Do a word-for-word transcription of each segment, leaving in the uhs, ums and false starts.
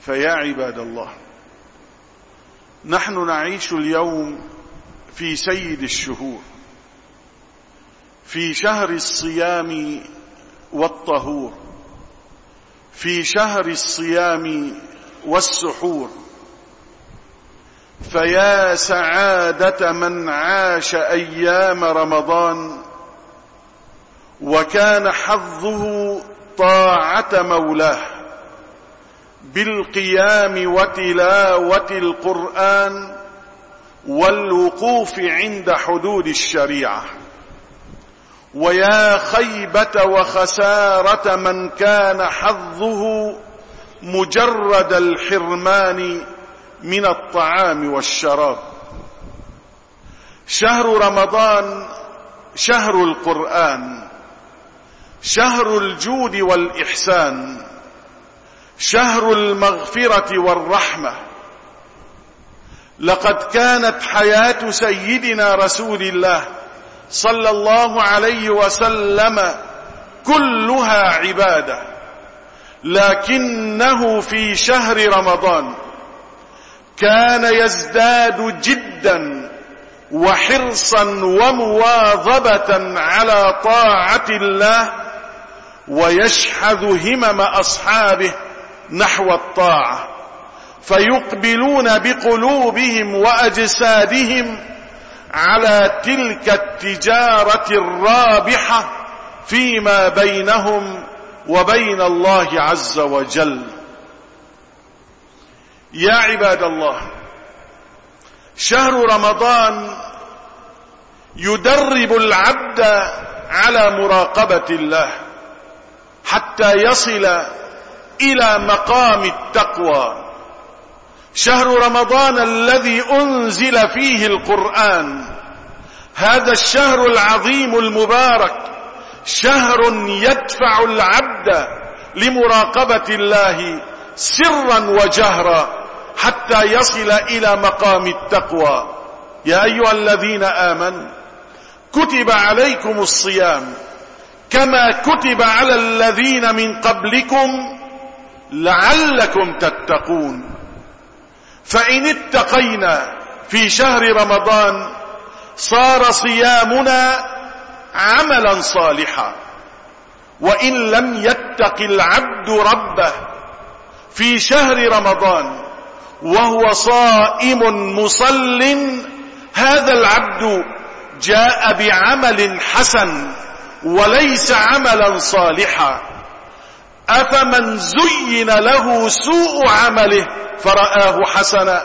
فيا عباد الله، نحن نعيش اليوم في سيد الشهور، في شهر الصيام والطهور، في شهر الصيام والسحور. فيا سعادة من عاش أيام رمضان وكان حظه طاعة مولاه بالقيام وتلاوة القرآن والوقوف عند حدود الشريعة. ويا خيبة وخسارة من كان حظه مجرد الحرمان من الطعام والشراب. شهر رمضان شهر القرآن، شهر الجود والإحسان، شهر المغفرة والرحمة. لقد كانت حياة سيدنا رسول الله صلى الله عليه وسلم كلها عبادة، لكنه في شهر رمضان كان يزداد جدا وحرصا ومواظبة على طاعة الله، ويشحذ همم أصحابه نحو الطاعة، فيقبلون بقلوبهم وأجسادهم على تلك التجارة الرابحة فيما بينهم وبين الله عز وجل. يا عباد الله، شهر رمضان يدرب العبد على مراقبة الله حتى يصل إلى مقام التقوى. شهر رمضان الذي أنزل فيه القرآن، هذا الشهر العظيم المبارك شهر يدفع العبد لمراقبة الله سرا وجهرا حتى يصل إلى مقام التقوى. يا أيها الذين آمنوا كتب عليكم الصيام كما كتب على الذين من قبلكم لعلكم تتقون. فإن اتقينا في شهر رمضان صار صيامنا عملا صالحا، وإن لم يتق العبد ربه في شهر رمضان وهو صائم مصل، هذا العبد جاء بعمل حسن وليس عملا صالحا. أفمن زين له سوء عمله فرآه حسنا.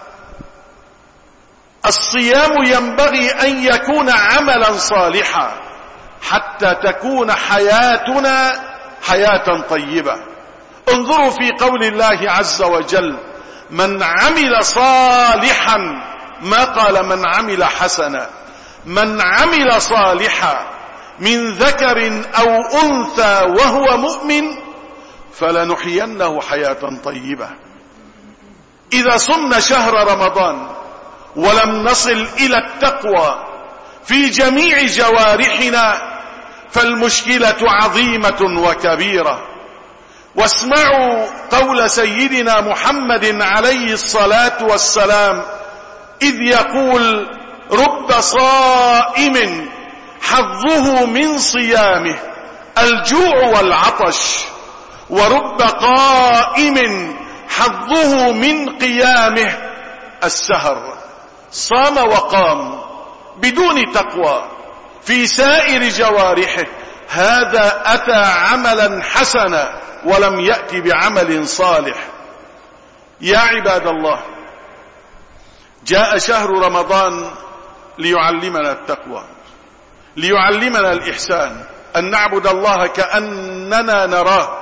الصيام ينبغي أن يكون عملا صالحا حتى تكون حياتنا حياة طيبة. انظروا في قول الله عز وجل: من عمل صالحا، ما قال من عمل حسنا، من عمل صالحا من ذكر أو أنثى وهو مؤمن فلنحيينه حياة طيبة. إذا صمنا شهر رمضان ولم نصل إلى التقوى في جميع جوارحنا فالمشكلة عظيمة وكبيرة. واسمعوا قول سيدنا محمد عليه الصلاة والسلام إذ يقول: رب صائم حظه من صيامه الجوع والعطش، ورب قائم حظه من قيامه السهر. صام وقام بدون تقوى في سائر جوارحه، هذا أتى عملا حسنا ولم يأتي بعمل صالح. يا عباد الله، جاء شهر رمضان ليعلمنا التقوى، ليعلمنا الإحسان، أن نعبد الله كأننا نراه.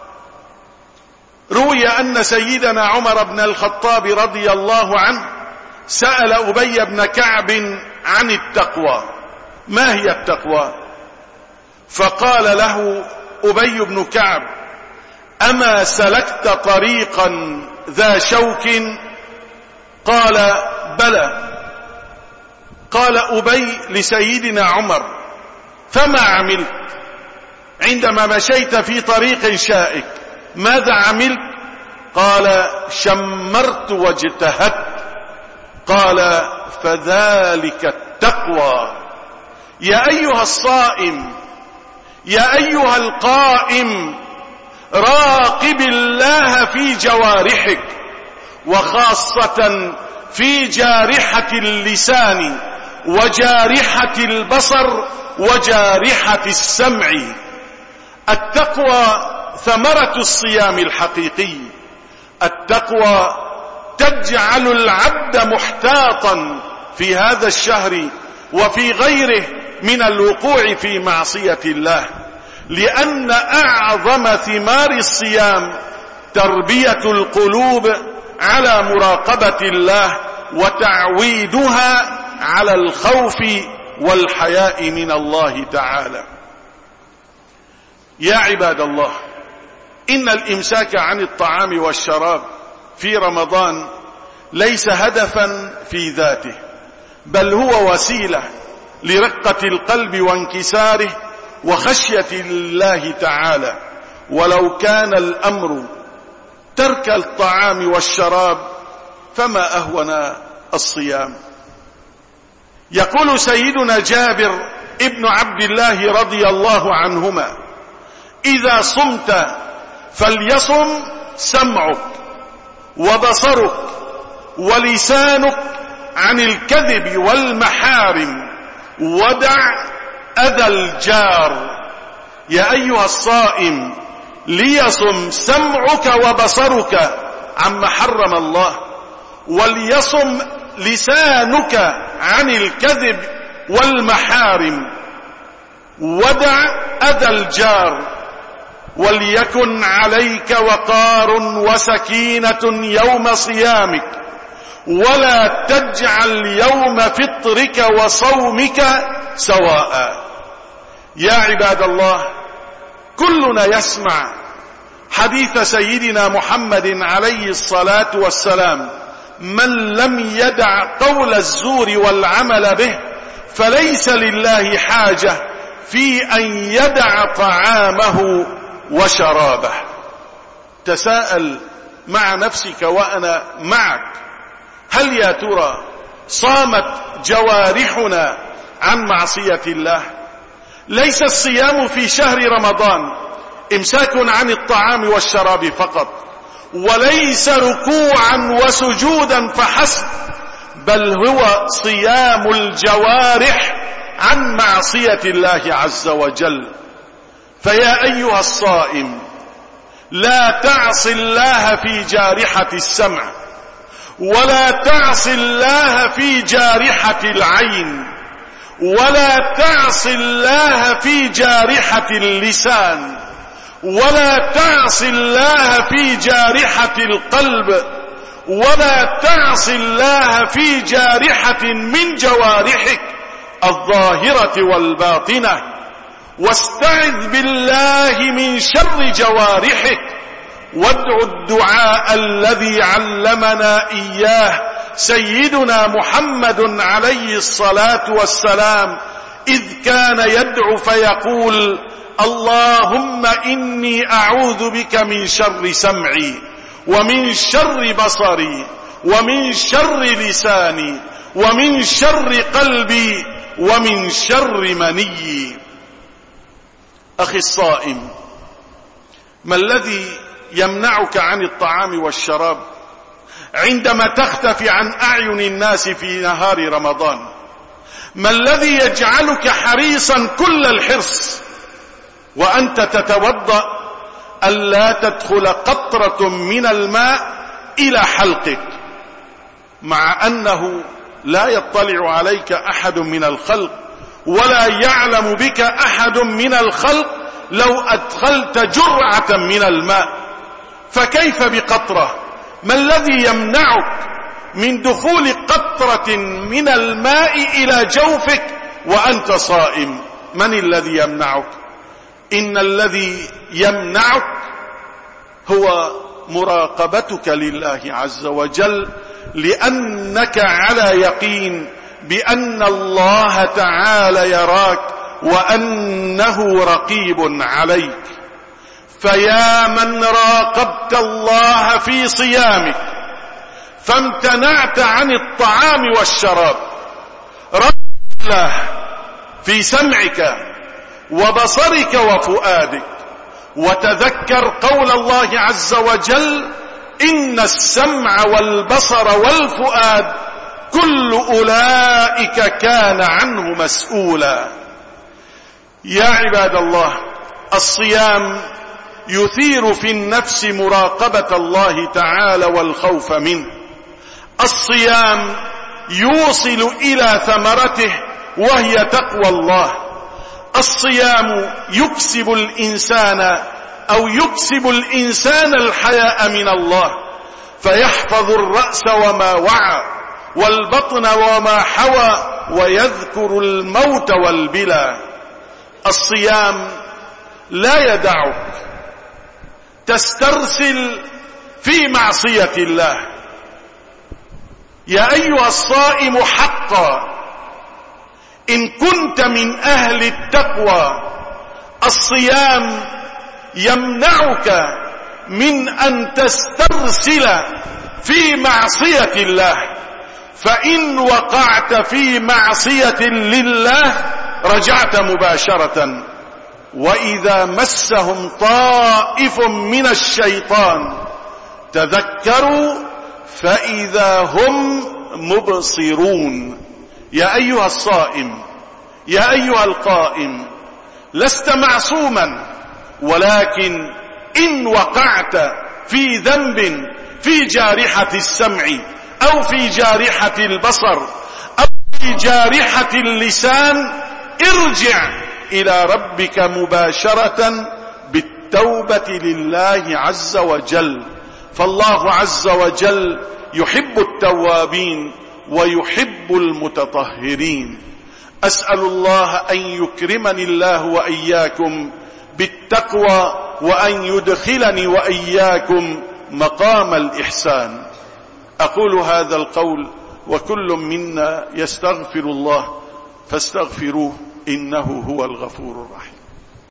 روي أن سيدنا عمر بن الخطاب رضي الله عنه سأل أبي بن كعب عن التقوى: ما هي التقوى؟ فقال له أبي بن كعب: أما سلكت طريقا ذا شوك؟ قال: بلى. قال أبي لسيدنا عمر: فما عملت عندما مشيت في طريق شائك؟ ماذا عملت؟ قال شمرت واجتهدت. قال فذلك التقوى. يا أيها الصائم، يا أيها القائم، راقب الله في جوارحك، وخاصة في جارحة اللسان وجارحة البصر وجارحة السمع. التقوى ثمرة الصيام الحقيقي. التقوى تجعل العبد محتاطا في هذا الشهر وفي غيره من الوقوع في معصية الله، لأن أعظم ثمار الصيام تربية القلوب على مراقبة الله وتعويدها على الخوف والحياء من الله تعالى. يا عباد الله، إن الإمساك عن الطعام والشراب في رمضان ليس هدفا في ذاته، بل هو وسيلة لرقة القلب وانكساره وخشية الله تعالى. ولو كان الأمر ترك الطعام والشراب فما أهون الصيام. يقول سيدنا جابر ابن عبد الله رضي الله عنهما: إذا صمت فليصم سمعك وبصرك ولسانك عن الكذب والمحارم، ودع أذى الجار. يا أيها الصائم، ليصم سمعك وبصرك عما حرم الله، وليصم لسانك عن الكذب والمحارم، ودع أذى الجار. وليكن عليك وقار وسكينة يوم صيامك، ولا تجعل يوم فطرك وصومك سواء. يا عباد الله، كلنا يسمع حديث سيدنا محمد عليه الصلاة والسلام: من لم يدع قول الزور والعمل به فليس لله حاجة في أن يدع طعامه وشرابه. تساءل مع نفسك وأنا معك: هل يا ترى صامت جوارحنا عن معصية الله؟ ليس الصيام في شهر رمضان إمساك عن الطعام والشراب فقط، وليس ركوعا وسجودا فحسب، بل هو صيام الجوارح عن معصية الله عز وجل. فيا أيها الصائم، لا تعص الله في جارحة السمع، ولا تعص الله في جارحة العين، ولا تعص الله في جارحة اللسان، ولا تعص الله في جارحة القلب، ولا تعص الله في جارحة من جوارحك الظاهرة والباطنة. واستعذ بالله من شر جوارحك، وادع الدعاء الذي علمنا إياه سيدنا محمد عليه الصلاة والسلام، إذ كان يدعو فيقول: اللهم إني أعوذ بك من شر سمعي، ومن شر بصري، ومن شر لساني، ومن شر قلبي، ومن شر مني. أخي الصائم، ما الذي يمنعك عن الطعام والشراب عندما تختفي عن أعين الناس في نهار رمضان؟ ما الذي يجعلك حريصا كل الحرص وأنت تتوضأ ألا تدخل قطرة من الماء إلى حلقك، مع أنه لا يطلع عليك أحد من الخلق ولا يعلم بك أحد من الخلق لو أدخلت جرعة من الماء، فكيف بقطرة؟ ما الذي يمنعك من دخول قطرة من الماء إلى جوفك وأنت صائم؟ من الذي يمنعك؟ إن الذي يمنعك هو مراقبتك لله عز وجل، لأنك على يقين بأن الله تعالى يراك وأنه رقيب عليك. فيا من راقبت الله في صيامك فامتنعت عن الطعام والشراب، راقب الله في سمعك وبصرك وفؤادك، وتذكر قول الله عز وجل: إن السمع والبصر والفؤاد كل أولئك كان عنه مسؤولا. يا عباد الله، الصيام يثير في النفس مراقبة الله تعالى والخوف منه. الصيام يوصل إلى ثمرته وهي تقوى الله. الصيام يكسب الإنسان أو يكسب الإنسان الحياء من الله، فيحفظ الرأس وما وعى والبطن وما حوى ويذكر الموت والبلى. الصيام لا يدعك تسترسل في معصية الله. يا أيها الصائم حقا إن كنت من أهل التقوى، الصيام يمنعك من أن تسترسل في معصية الله، فإن وقعت في معصية لله رجعت مباشرة. وإذا مسهم طائف من الشيطان تذكروا فإذا هم مبصرون. يا أيها الصائم، يا أيها القائم، لست معصوما، ولكن إن وقعت في ذنب في جارحة السمع أو في جارحة البصر أو في جارحة اللسان، ارجع إلى ربك مباشرة بالتوبة لله عز وجل، فالله عز وجل يحب التوابين ويحب المتطهرين. أسأل الله أن يكرمني الله وإياكم بالتقوى، وأن يدخلني وإياكم مقام الإحسان. أقول هذا القول وكل منا يستغفر الله فاستغفروه إنه هو الغفور الرحيم.